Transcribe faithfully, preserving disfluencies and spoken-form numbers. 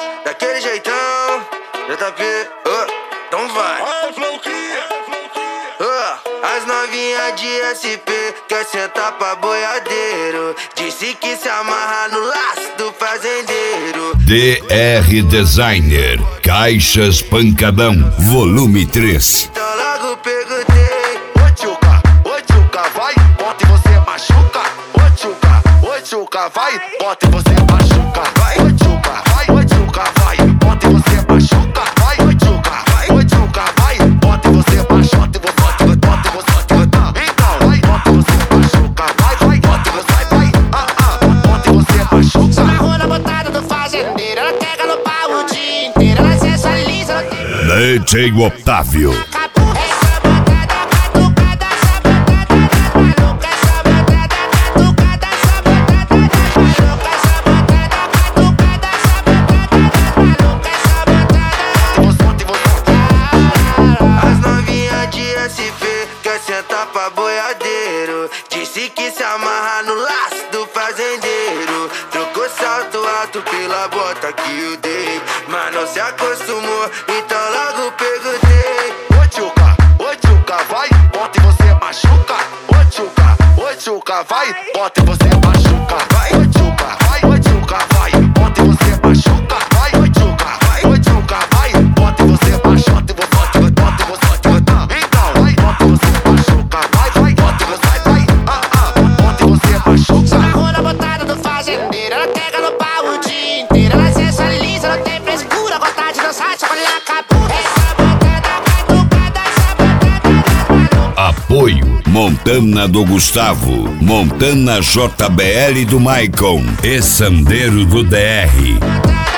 daquele jeitão, J P, oh, então vai. Oh, as novinhas de S P quer sentar pra boiadeiro. Disse que se amarra no laço do fazendeiro. D R Designer, Caixas Pancadão, volume três. Então logo perguntei: ô tchuca, ô tchuca, vai, bota e você machuca. Ô tchuca, ô tchuca, vai, bota e você machuca. Vai, ô tchuca, vai, ô tchuca, vai, bota e você machuca. Vai, ô tchuca, vai, ô tchuca, vai, bota e você machuca. Bota e você, bota e você, então vai, bota e você machuca. Vai, vai, bota e você, vai, ah, ah, bota e você machuca. Só na rola botada do fazendeiro, ela pega no pau o dia inteiro, ela sensualiza, ela tem... D J Otávio. Sentar pra boiadeiro, disse que se amarra no laço do fazendeiro. Trocou salto alto pela bota que eu dei, mas não se acostumou, então logo perguntei: ô tchuca, ô tchuca, vai, bota e você machuca. Ô tchuca, ô tchuca, vai, bota e você machuca. Vai, ô tchuca, vai, ô tchuca, vai, bota e você machuca. Vai, ô tchuca, vai, ô tchuca, vai, bota e você machuca. Bota e você, então vai, bota e você só na rola botada do fazendeiro, ela pega no pau o dia inteiro, ela sensualiza, não tem frescura, gosta de dançar, chacoalhar a cabeça. Essa botada catucada, essa botada maluca. Apoio Montana do Gustavo, Montana J B L do Maicon e Sandeiro do D R.